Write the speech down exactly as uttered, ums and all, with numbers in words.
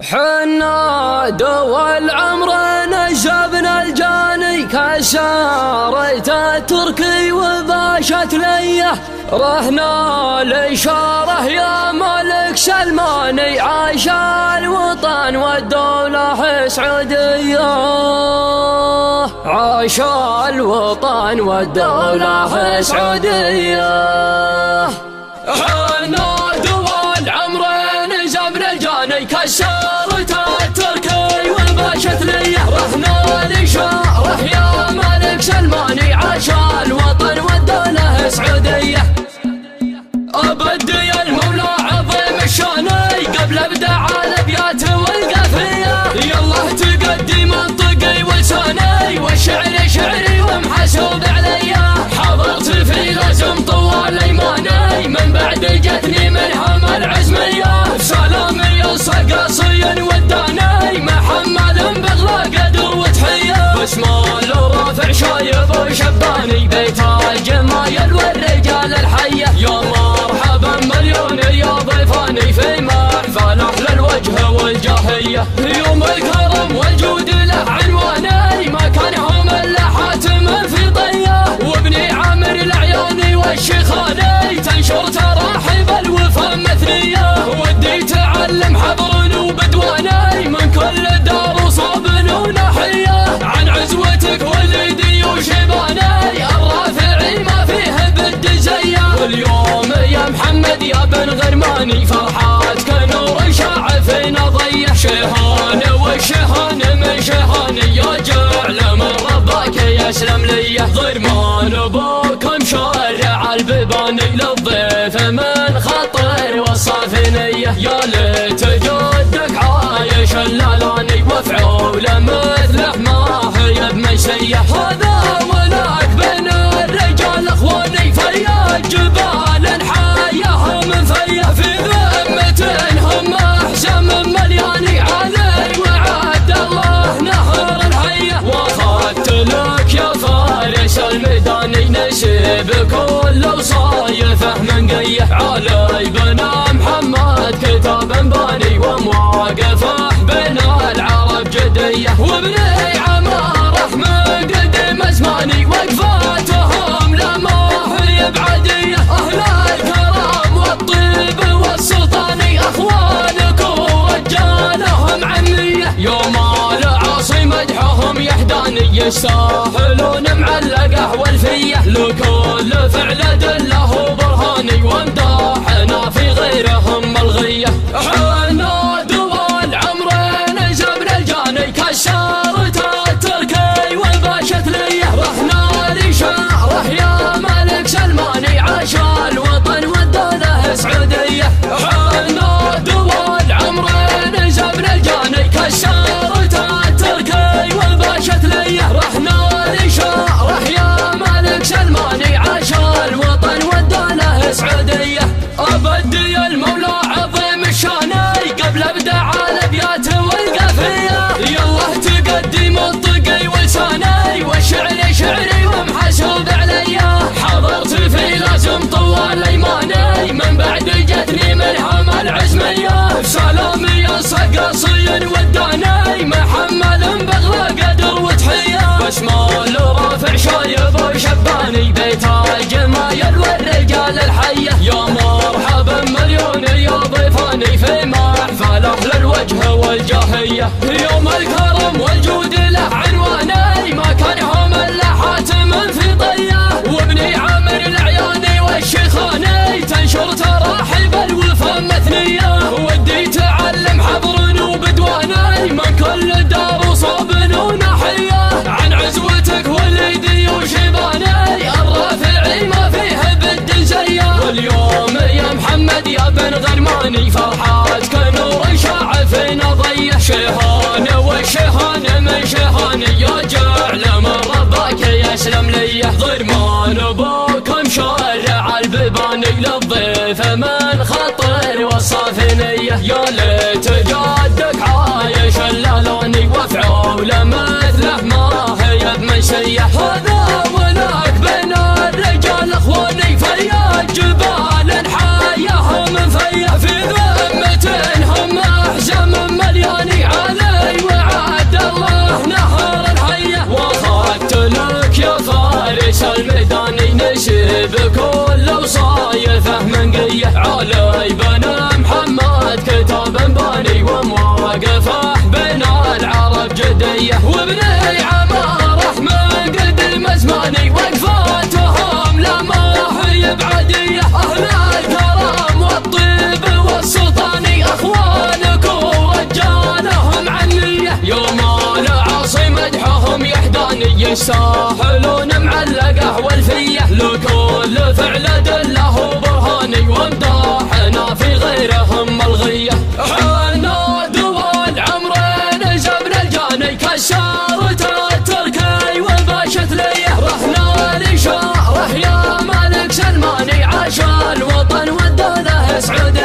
حنا دول عمرنا جبنا الجاني كسارت التركي وباشت ليه رهنا الإشارة يا ملك سلماني عاش الوطن والدولة سعودية عاش الوطن والدولة سعودية. حنا دول عمرنا جبنا الجاني كسارت التركي وباشت ليه رهنا الإشارة يا ملك سلماني عاش الوطن والدولة سعودية. أبدي المولى عظيم الشاني قبل ابدع الابيات والقافية يالله تقدي منطقي ولساني والشعر شعري ومحسوب عليا حضرت في لازم طوال ايماني من بعد جتني ملهم العزمية سلامي الصقاصي وداني محمد بغلا قدر وتحية بسمال رافع شايب وشباني بيت الجمايل والرجال الحية يا مرحبا مليون يا ضيفاني في محفل احلى الوجه والجاهية يوم الكرم والجود له عنواني ما كانهم الا حاتم في ضيه وابني عامر العياني والشيخاني تنشر تراحيب الوفا مثنية ودي تعلم حضر وبدواني من كل دار وصوب وناحية عن عزوتك ولدي وشيباني الرافعي ما فيه بد زيه واليوم يا محمد يا بن غرماني فرحاتك نور شاع فينا ضيه شيهان والشيهان من شيهاني يا جعل من ربك يسلم ليه غرمان ابوكم شارع البيباني للضيف من خطر والصافنيه يا ليت جدك عايش اللالاني وفعول مثله ما هي بمشيه هذا ولاك بين الرجال اخواني فيا جبال حياها من فيا في ذمتهم احزم ملياني علي وعد الله نهر الهيه واخذت لك يا فارس الميداني نسيب كل وصايفه من قيه علي بنا محمد كتاب باني ومواقفه بين العرب جديه وابني عماره من قديم زماني وقفاتهم لما هي بعديه اهل الكرم والطيب والسلطاني اخوانك ورجالهم عميه يوم العاصي مدحهم يحداني يستاهلون معلقه والفيه لكل فعل دله برهاني وامداحنا في غيرهم ملغيه. حنا دول عمرنا جبنا الجاني كسارت التركي وباشت ليه رهنا الإشارة يا ملك سلماني عاش الوطن والدولة سعودية. حنا دول عمرنا جبنا الجاني كسارت التركي وباشت ليه رهنا الإشارة يا ملك سلماني عاش الوطن والدولة سعودية. أبدي المولى عظيم الشاني قبل ابدع الابيات والقافية يالله تقدي منطقي ولساني والشعر شعري ومحسوب عليا حضرت في لازم طوال ايماني من بعد جتني ملهم العزمية سلامي الصقاصي وداني محمد بغلا قدر وتحية بسمال رافع شايب وشباني بيت الجمايل والرجال الحية يا مرحبا مليون يا ضيفاني في محفل احلى الوجه والجاهية يوم الكرم والجود له عنواني ما كانهم الا حاتم في ضيه وابني عامر العياني والشيخاني تنشر تراحيب الوفا مثنية ودي تعلم حضر وبدواني من كل دار وصوب وناحية عن عزوتك ولدي وشيباني الرافعي ما فيه بد زيه واليوم يا محمد يا بن غرماني فرحاتك نور شاع فينا ضيه شيهان والشيهان من شيهاني يا جعل من ربك يسلم ليه ضرمان ابوكم شارع البيباني للضيف من خطر والصافنيه يا ليت جدك عايش اللالاني وفعول مثله ما هي بمشيه هذا ولاك بين الرجال اخواني فيا جبال حياها من فيا في ذمتهم احزم مليان المزماني ومواقفه بين العرب جدية، وبني عماره من قد المزماني وقفاتهم لما هي بعدية. أهل الكرم والطيب والسلطاني أخوانك ورجالهم عنية، يوم العاصي مدحهم يحداني يستاهلون معلقه والفية، لكل فعل دله برهاني ومداحنا في غيرهم ملغية. حنا دول عمرين زبن الجاني كسرت التركي وباشت ليه، رحنا لشهره يا ملك سلماني عاش الوطن والدولة سعودية.